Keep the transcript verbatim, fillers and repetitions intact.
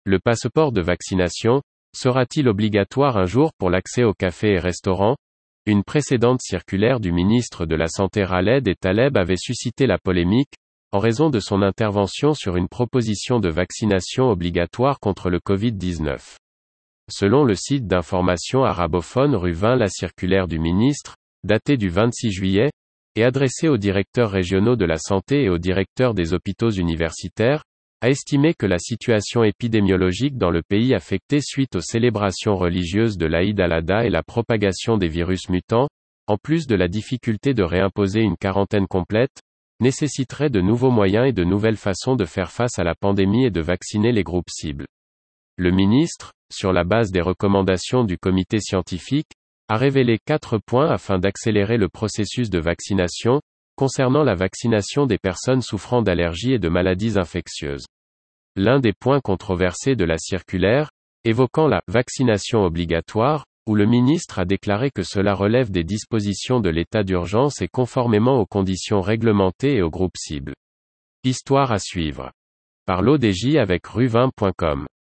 Le passeport de vaccination sera-t-il obligatoire un jour pour l'accès aux cafés et restaurants? Une précédente circulaire du ministre de la Santé Khaled El Taleb avait suscité la polémique, en raison de son intervention sur une proposition de vaccination obligatoire contre le covid dix-neuf. Selon le site d'information arabophone Rue vingt, la circulaire du ministre, datée du vingt-six juillet, et adressée aux directeurs régionaux de la santé et aux directeurs des hôpitaux universitaires, a estimé que la situation épidémiologique dans le pays affecté suite aux célébrations religieuses de l'Aïd al-Adha et la propagation des virus mutants, en plus de la difficulté de réimposer une quarantaine complète, nécessiterait de nouveaux moyens et de nouvelles façons de faire face à la pandémie et de vacciner les groupes cibles. Le ministre, sur la base des recommandations du comité scientifique, a révélé quatre points afin d'accélérer le processus de vaccination, concernant la vaccination des personnes souffrant d'allergies et de maladies infectieuses. L'un des points controversés de la circulaire, évoquant la vaccination obligatoire, où le ministre a déclaré que cela relève des dispositions de l'état d'urgence et conformément aux conditions réglementées et aux groupes cibles. Histoire à suivre. Par l'O D J avec rue vingt point com.